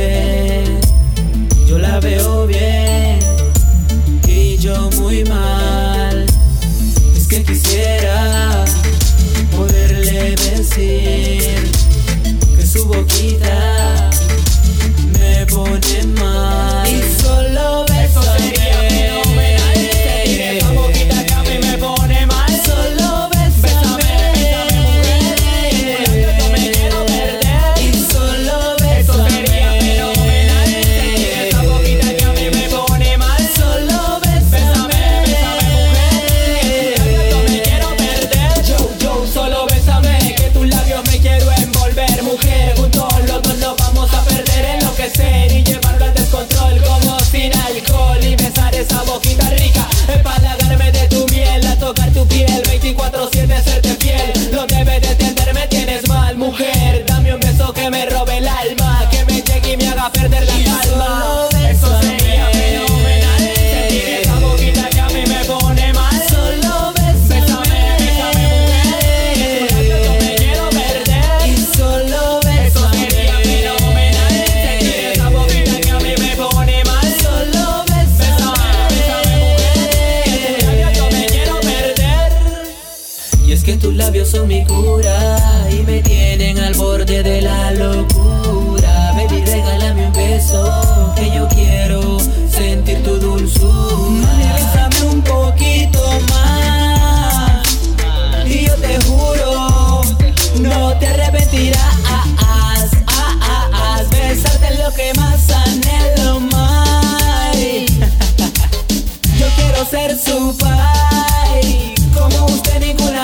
que yo la veo bien y yo muy mal. Es que quisiera poderle decir que su boquita me pone mal. Y solo beso sería fenomenal. Te diré esa boquita que a mí me pone mal. Solo bésame, mujer. Yo me quiero perder. Y solo bésame. Eso sería fenomenal. Te diré esa boquita que a mí me pone mal. Solo bésame, mujer. Yo me quiero perder. Yo, solo bésame, que tus labios me quiero envolver, mujer. Juntos los dos nos vamos a perder, enloquecer y llevarlo al descontrol como sin alcohol. Y besar esa boquita rica, empalagarme de tu miel, a tocar tu piel 24/7, serte fiel. No debes de entenderme, tienes mal, mujer. Dame un beso que me robe el alma, que me llegue y me haga perder la calma. Eso sería fenomenal. Sentir esa boquita que a mí me pone mal. Solo bésame, mujer. Yo me quiero perder. Y solo bésame. Eso sería fenomenal. Sentir esa boquita que a mí me pone mal. Solo bésame, mujer. Yo me quiero perder. Y es que tus labios son mi cura y me tienen al borde de la locura. Baby, regálame un beso, que yo quiero sentir tu dulzura. Bésame un poquito más y yo te juro, no te arrepentirás. Besarte es lo que más anhelo, mai. Yo quiero ser su pai, como usted ninguna.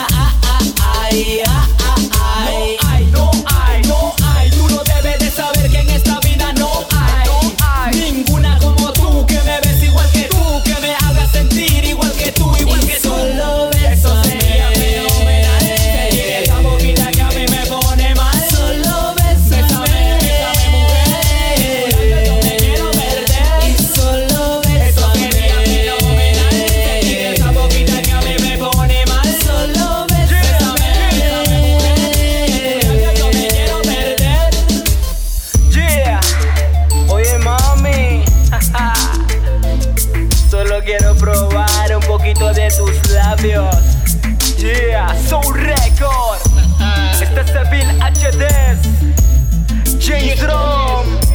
No hay, tú no debes de saber que en esta vida no hay ninguna como tú, que me ves igual que tú, que me haga sentir igual que tú, igual que tú. Solo eso sería fenomenal. Te diré esa boquita que a mí me pone mal. Solo bésame, mujer. Yo me quiero perder. Y solo eso sería fenomenal. Te diré esa boquita que a mí me pone mal. Solo bésame, mujer. Yo me quiero perder. Yeah, oye mami, solo quiero probar un poquito de tus labios. Yeah, Soul Record. Este es el Bill HD, James Drum.